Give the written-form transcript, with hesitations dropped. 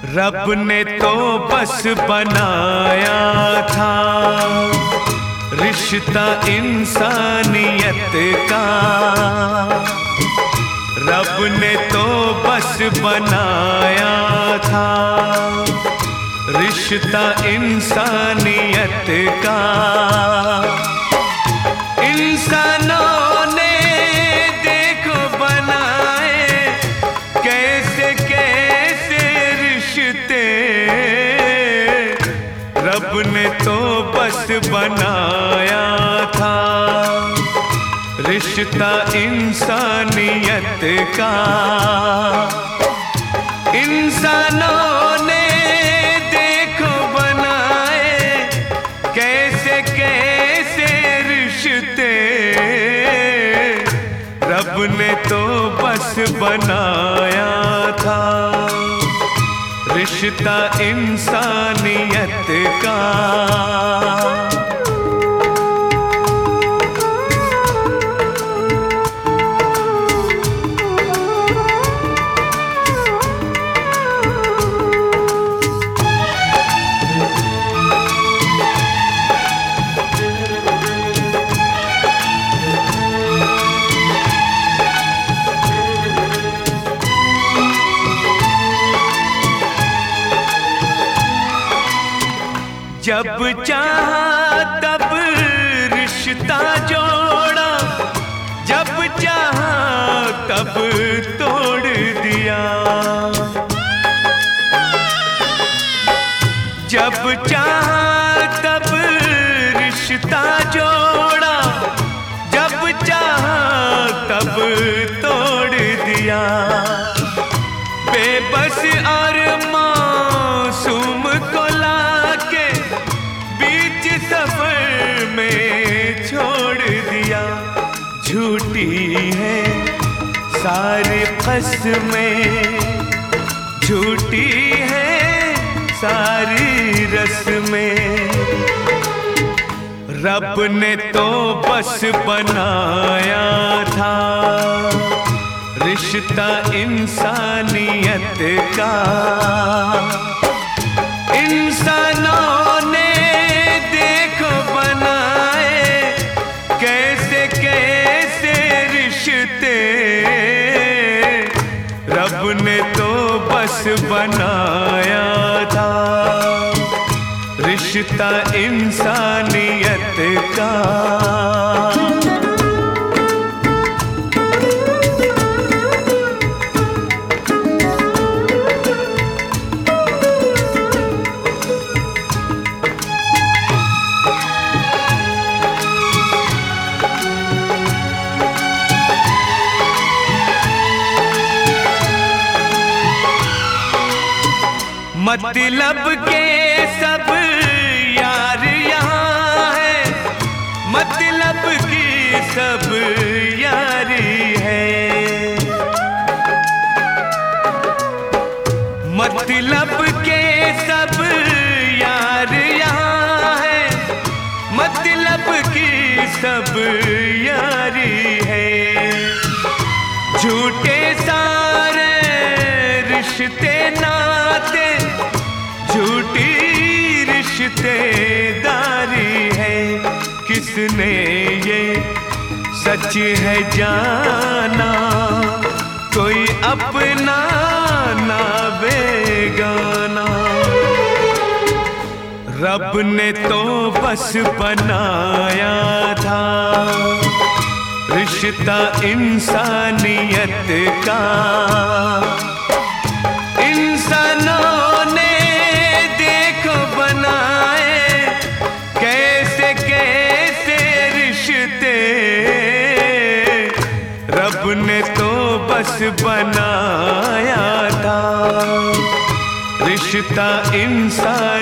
रब ने तो बस बनाया था रिश्ता इंसानियत का। रब ने तो बस बनाया था रिश्ता इंसानियत का। इंसानों ने देखो बनाए कैसे कैसे रिश्ते। रब ने तो बस बनाया था रिश्ता इंसानियत का। इंसानों ने देखो बनाए कैसे कैसे रिश्ते। रब ने तो बस बनाया था रिश्ता इंसानियत का। जब चाहा तब रिश्ता जोड़ा, जब चाहा तब तोड़ दिया। जब चाहा तब रिश्ता जोड़ा, जब चाहा तब तोड़ दिया। बेबस और मासूम को लाके बीच सफर में छोड़ दिया। झूठी है सारी क़स्में, झूठी है सारी रस्में। रब ने तो बस बनाया था रिश्ता इंसानियत का। इंसानों ने देखो बनाए कैसे कैसे रिश्ते। रब ने तो बस बनाया था रिश्ता इंसानियत का। मतलब के सब यार यहाँ है, मतलब की सब यारी है। मतलब के सब यार यहाँ है, मतलब की सब यारी है। झूठे सारे रिश्ते नाते, झूठी रिश्तेदारी है। किसने ये सच है जाना, कोई अपना ना बेगाना। रब ने तो बस बनाया था रिश्ता इंसानियत का। इंसानों ने देखो बनाए कैसे कैसे रिश्ते। रब ने तो बस बनाया था रिश्ता इंसान